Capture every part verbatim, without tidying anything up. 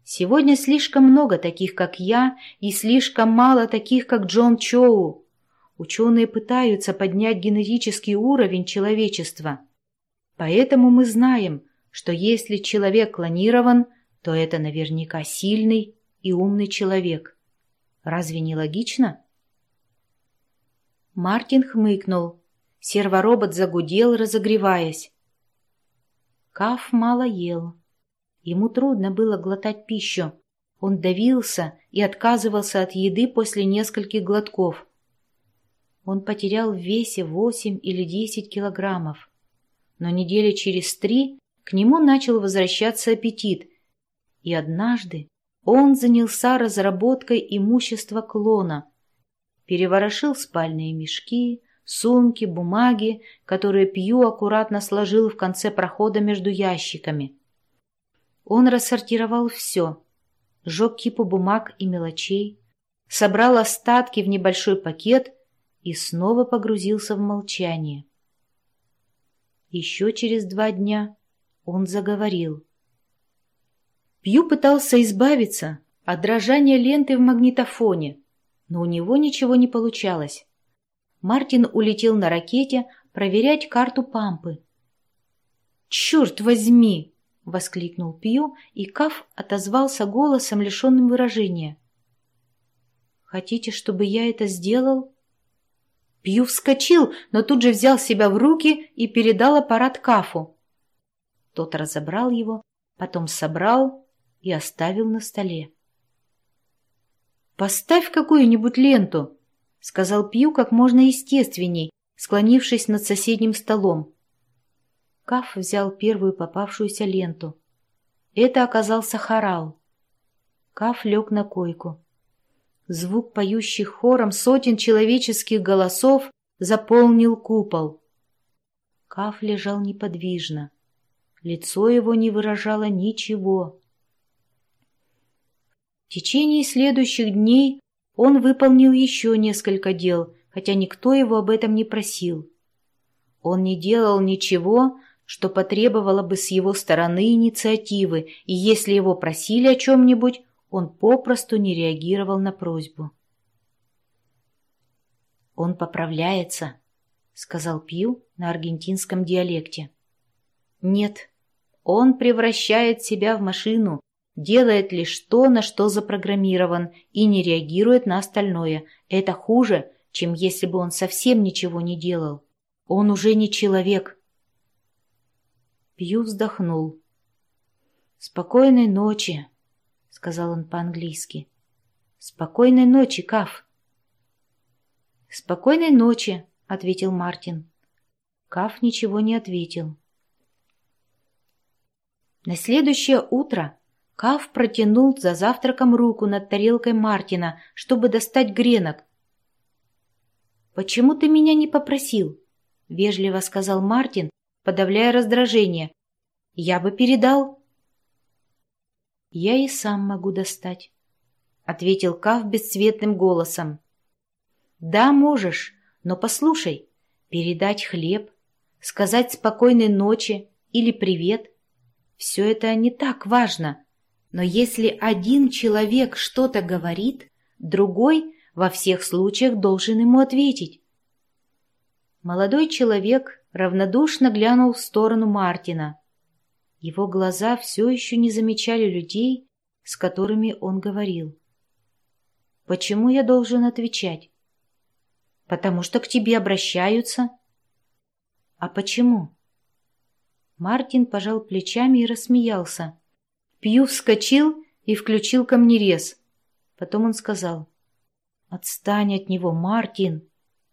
Сегодня слишком много таких, как я, и слишком мало таких, как Джон Чоу. Ученые пытаются поднять генетический уровень человечества. Поэтому мы знаем, что если человек клонирован, то это наверняка сильный и умный человек. Разве не логично? Мартин хмыкнул. Серворобот загудел, разогреваясь. Каф мало ел. Ему трудно было глотать пищу. Он давился и отказывался от еды после нескольких глотков. Он потерял в весе восемь или десять килограммов. Но недели через три к нему начал возвращаться аппетит, и однажды он занялся разработкой имущества клона, переворошил спальные мешки, сумки, бумаги, которые Пью аккуратно сложил в конце прохода между ящиками. Он рассортировал все, сжег кипу бумаг и мелочей, собрал остатки в небольшой пакет и снова погрузился в молчание. Еще через два дня он заговорил. Пью пытался избавиться от дрожания ленты в магнитофоне, но у него ничего не получалось. Мартин улетел на ракете проверять карту Пампы. «Черт возьми!» — воскликнул Пью, и Каф отозвался голосом, лишенным выражения. «Хотите, чтобы я это сделал?» Пью вскочил, но тут же взял себя в руки и передал аппарат Кафу. Тот разобрал его, потом собрал и оставил на столе. «Поставь какую-нибудь ленту», — сказал Пью как можно естественней, склонившись над соседним столом. Каф взял первую попавшуюся ленту. Это оказался хорал. Каф лег на койку. Звук поющих хором сотен человеческих голосов заполнил купол. Каф лежал неподвижно. Лицо его не выражало ничего. В течение следующих дней он выполнил еще несколько дел, хотя никто его об этом не просил. Он не делал ничего, что потребовало бы с его стороны инициативы, и если его просили о чем-нибудь, он попросту не реагировал на просьбу. «Он поправляется», — сказал Пью на аргентинском диалекте. «Нет, он превращает себя в машину, делает лишь то, на что запрограммирован, и не реагирует на остальное. Это хуже, чем если бы он совсем ничего не делал. Он уже не человек». Пью вздохнул. «Спокойной ночи», — сказал он по-английски. «Спокойной ночи, Каф». «Спокойной ночи», — ответил Мартин. Каф ничего не ответил. На следующее утро Каф протянул за завтраком руку над тарелкой Мартина, чтобы достать гренок. «Почему ты меня не попросил?» — вежливо сказал Мартин, подавляя раздражение. «Я бы передал». «Я и сам могу достать», — ответил Каф бесцветным голосом. «Да, можешь, но послушай, передать хлеб, сказать спокойной ночи или привет — все это не так важно. Но если один человек что-то говорит, другой во всех случаях должен ему ответить». Молодой человек равнодушно глянул в сторону Мартина. Его глаза все еще не замечали людей, с которыми он говорил. «Почему я должен отвечать?» «Потому что к тебе обращаются». «А почему?» Мартин пожал плечами и рассмеялся. Пью вскочил и включил камнерез. Потом он сказал: «Отстань от него, Мартин».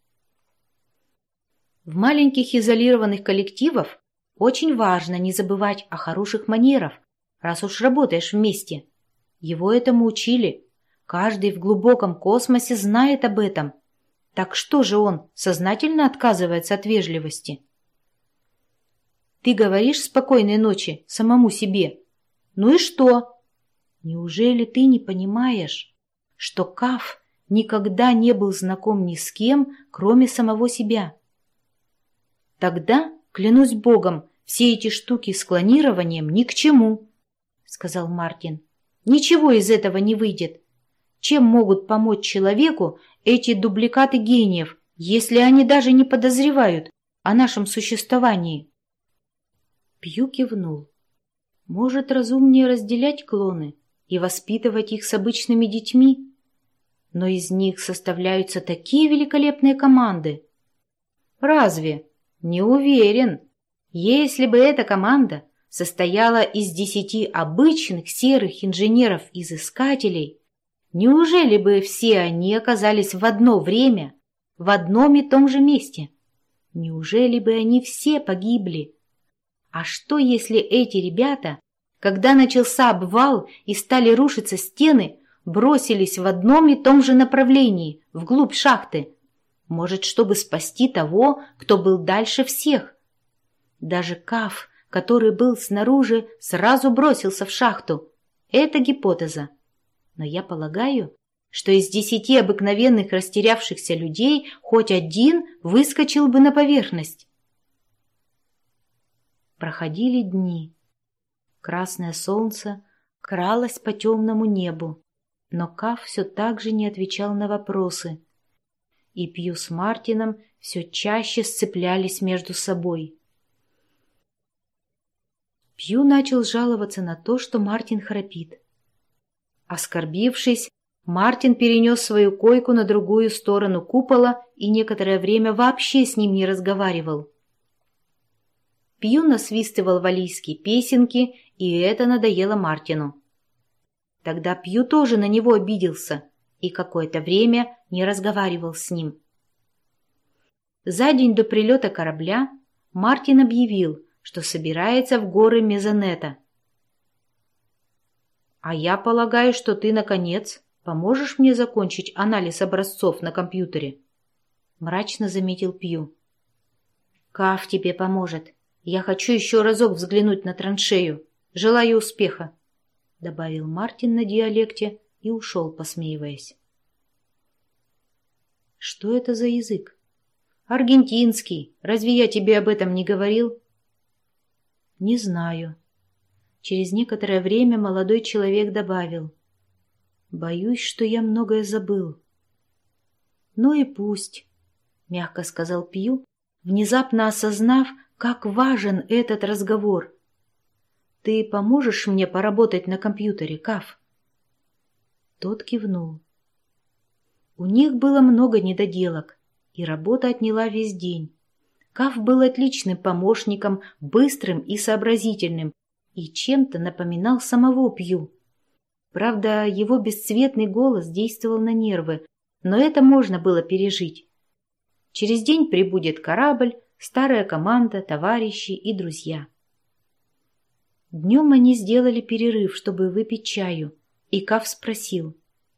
В маленьких изолированных коллективах очень важно не забывать о хороших манерах, раз уж работаешь вместе. Его этому учили. Каждый в глубоком космосе знает об этом. Так что же он сознательно отказывается от вежливости? Ты говоришь «спокойной ночи» самому себе. Ну и что? Неужели ты не понимаешь, что Каф никогда не был знаком ни с кем, кроме самого себя? Тогда, клянусь Богом, все эти штуки с клонированием ни к чему, — сказал Мартин. Ничего из этого не выйдет. Чем могут помочь человеку эти дубликаты гениев, если они даже не подозревают о нашем существовании? Пью кивнул. Может, разумнее разделять клоны и воспитывать их с обычными детьми? Но из них составляются такие великолепные команды. Разве? Не уверен. Если бы эта команда состояла из десяти обычных серых инженеров-изыскателей, неужели бы все они оказались в одно время, в одном и том же месте? Неужели бы они все погибли? А что, если эти ребята, когда начался обвал и стали рушиться стены, бросились в одном и том же направлении, вглубь шахты? Может, чтобы спасти того, кто был дальше всех? Даже Каф, который был снаружи, сразу бросился в шахту. Это гипотеза. Но я полагаю, что из десяти обыкновенных растерявшихся людей хоть один выскочил бы на поверхность. Проходили дни. Красное солнце кралось по темному небу, но Каф все так же не отвечал на вопросы. И Пью с Мартином все чаще сцеплялись между собой. Пью начал жаловаться на то, что Мартин храпит. Оскорбившись, Мартин перенес свою койку на другую сторону купола и некоторое время вообще с ним не разговаривал. Пью насвистывал валлийские песенки, и это надоело Мартину. Тогда Пью тоже на него обиделся и какое-то время не разговаривал с ним. За день до прилета корабля Мартин объявил, что собирается в горы Мезонета. «А я полагаю, что ты, наконец, поможешь мне закончить анализ образцов на компьютере?» — мрачно заметил Пью. «Каф тебе поможет. Я хочу еще разок взглянуть на траншею. Желаю успеха», — добавил Мартин на диалекте и ушел, посмеиваясь. «Что это за язык?» «Аргентинский. Разве я тебе об этом не говорил?» «Не знаю». Через некоторое время молодой человек добавил: «Боюсь, что я многое забыл». «Ну и пусть», — мягко сказал Пью, внезапно осознав, как важен этот разговор. «Ты поможешь мне поработать на компьютере, Каф?» Тот кивнул. У них было много недоделок, и работа отняла весь день. Каф был отличным помощником, быстрым и сообразительным, и чем-то напоминал самого Пью. Правда, его бесцветный голос действовал на нервы, но это можно было пережить. Через день прибудет корабль, старая команда, товарищи и друзья. Днем они сделали перерыв, чтобы выпить чаю, и Каф спросил: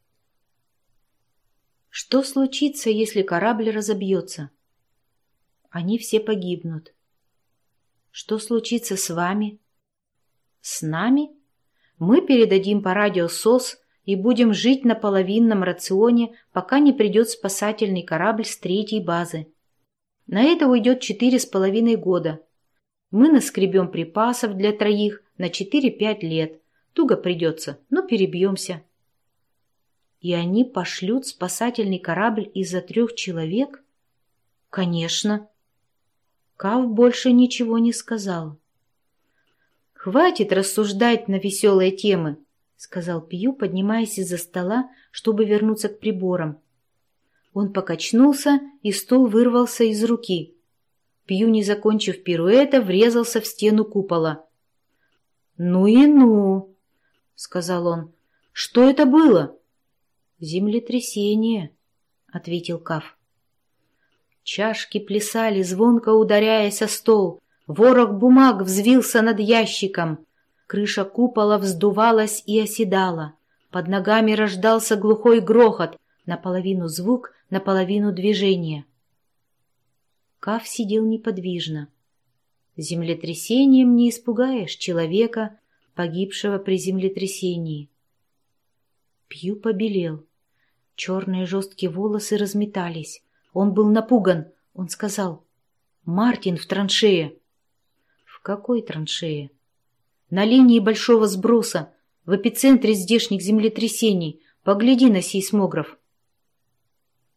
«Что случится, если корабль разобьется?» «Они все погибнут». «Что случится с вами?» «С нами? Мы передадим по радио СОС и будем жить на половинном рационе, пока не придет спасательный корабль с третьей базы. На это уйдет четыре с половиной года. Мы наскребем припасов для троих на четыре-пять лет. Туго придется, но перебьемся». «И они пошлют спасательный корабль из-за трех человек?» «Конечно». Каф больше ничего не сказал. «Хватит рассуждать на веселые темы», — сказал Пью, поднимаясь из-за стола, чтобы вернуться к приборам. Он покачнулся, и стул вырвался из руки. Пью, не закончив пируэта, врезался в стену купола. «Ну и ну», — сказал он. «Что это было?» «Землетрясение», — ответил Каф. Чашки плясали, звонко ударяясь о стол. Ворох бумаг взвился над ящиком. Крыша купола вздувалась и оседала. Под ногами рождался глухой грохот, наполовину звук, наполовину движение. Каф сидел неподвижно. Землетрясением не испугаешь человека, погибшего при землетрясении. Пью побелел. Черные жесткие волосы разметались. Он был напуган. Он сказал: «Мартин в траншее». «В какой траншее?» «На линии большого сброса. в эпицентре здешних землетрясений. Погляди на сейсмограф».